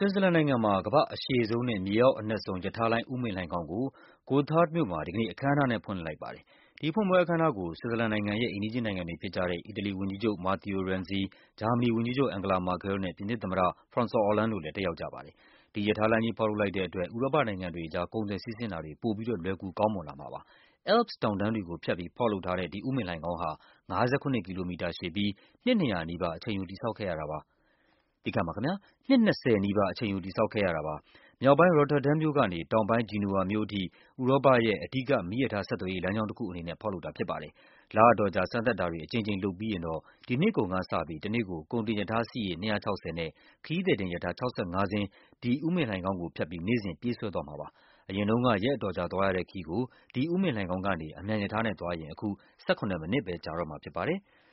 ွစ်ဇာလန်နိုင်ငံမှာကမ္ဘာ့အရှည်ဆုံးနဲ့မြေအောက်အနက်ဆုံး ရထားလိုင်း ဥမင်လှိုဏ်ခေါင်းကို Gotthard မြို့မှာ ဒီကနေ့ အခမ်းအနားနဲ့ ဖွင့်လှစ်လိုက်ပါတယ်။ ဒီဖွင့်ပွဲအခမ်းအနားကို ဆွစ်ဇာလန်နိုင်ငံရဲ့ အိမ်နီးချင်းနိုင်ငံတွေဖြစ်ကြတဲ့ အီတလီဝန်ကြီးချုပ် Matteo Renzi ၊ ဂျာမနီဝန်ကြီးချုပ် Angela Merkel နဲ့ ပြင်သစ်သမ္မတ Francois Hollande တို့လည်း တက်ရောက်ကြပါတယ်။ ဒီရထားလမ်းကြီး ဖောက်လုပ်လိုက်တဲ့အတွက် ဥရောပနိုင်ငံတွေကြား ကုန်သွယ်စီးဆင်းတာတွေ ပိုပြီးတော့ လွယ်ကူကောင်းမွန်လာမှာပါ။ Alps တောင်တန်းတွေကိုဖြတ်ပြီး ဖောက်လုပ်ထားတဲ့ ဒီဥမင်လှိုဏ်ခေါင်းဟာ 57 ကီလိုမီတာရှည်ပြီး နှစ် ၂၀၀ နီးပါး အချိန်ယူ တည်ဆောက်ခဲ့ရတာပါ။ မြောက်ပိုင်း Rotterdam မြို့ကနေ တောင်ပိုင်း Genoa မြို့အထိ ဥရောပရဲ့ အဓိက မီးရထားဆက်သွယ်ရေး လမ်းကြောင်းတခုအနေနဲ့ ဖောက်လုပ်တာဖြစ်ပါတယ်။ လအတော်ကြာ စမ်းသပ်တာတွေ အကြိမ်ကြိမ်လုပ်ပြီးရင်တော့ ဒီနှစ်ကုန်ကစပြီး တနေ့ကို ကုန်တင်ရထားစီးရေ 260 နဲ့ ခရီးသည်တင်ရထား 65 စင်း ဒီဥမင်လှိုဏ်ခေါင်းကိုဖြတ်ပြီး နေ့စဉ် ပြေးဆွဲသွားမှာပါ။ အရင်တုန်းက ရက်အတော်ကြာသွားရတဲ့ခရီးကို ဒီဥမင်လှိုဏ်ခေါင်းကနေ အမြန်ရထားနဲ့သွားရင် အခု ၁၇ မိနစ်ပဲ ကြာတော့မှာဖြစ်ပါတယ်။